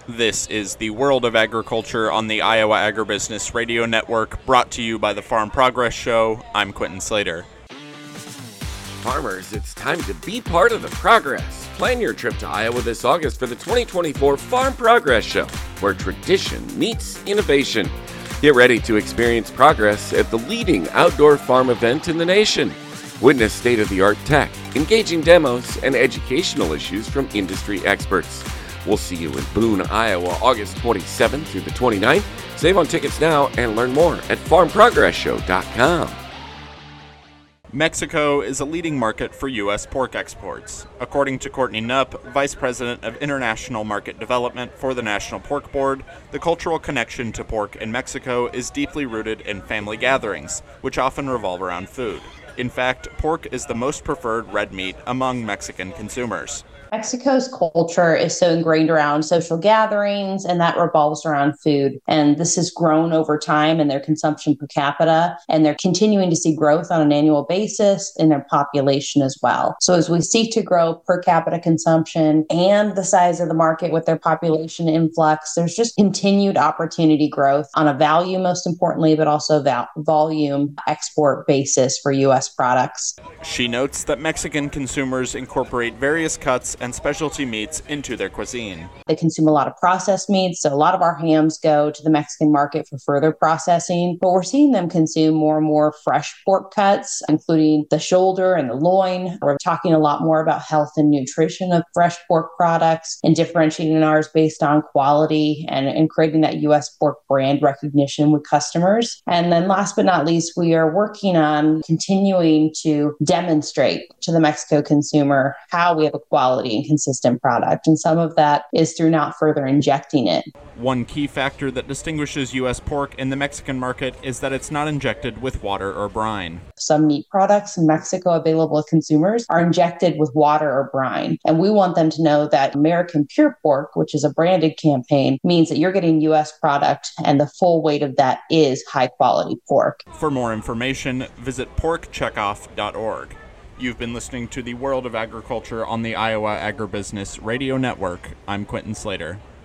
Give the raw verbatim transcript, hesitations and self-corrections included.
This is the World of Agriculture on the Iowa Agribusiness Radio Network, brought to you by the Farm Progress Show. I'm Quentin Slater. Farmers, it's time to be part of the progress. Plan your trip to Iowa this August for the twenty twenty-four Farm Progress Show, where tradition meets innovation. Get ready to experience progress at the leading outdoor farm event in the nation. Witness state-of-the-art tech, engaging demos, and educational issues from industry experts. We'll see you in Boone, Iowa, August twenty-seventh through the twenty-ninth. Save on tickets now and learn more at farm progress show dot com. Mexico is a leading market for U S pork exports. According to Courtney Knupp, Vice President of International Market Development for the National Pork Board, the cultural connection to pork in Mexico is deeply rooted in family gatherings, which often revolve around food. In fact, pork is the most preferred red meat among Mexican consumers. Mexico's culture is so ingrained around social gatherings, and that revolves around food. And this has grown over time in their consumption per capita, and they're continuing to see growth on an annual basis in their population as well. So as we seek to grow per capita consumption and the size of the market with their population influx, there's just continued opportunity growth on a value, most importantly, but also val- volume export basis for U S products. She notes that Mexican consumers incorporate various cuts and specialty meats into their cuisine. They consume a lot of processed meats, so a lot of our hams go to the Mexican market for further processing, but we're seeing them consume more and more fresh pork cuts, including the shoulder and the loin. We're talking a lot more about health and nutrition of fresh pork products and differentiating ours based on quality and, and creating that U S pork brand recognition with customers. And then last but not least, we are working on continuing to demonstrate to the Mexico consumer how we have a quality and consistent product. And some of that is through not further injecting it. One key factor that distinguishes U S pork in the Mexican market is that it's not injected with water or brine. Some meat products in Mexico available to consumers are injected with water or brine. And we want them to know that American Pure Pork, which is a branded campaign, means that you're getting U S product, and the full weight of that is high quality pork. For more information, visit pork checkoff dot org. You've been listening to the World of Agriculture on the Iowa Agribusiness Radio Network. I'm Quentin Slater.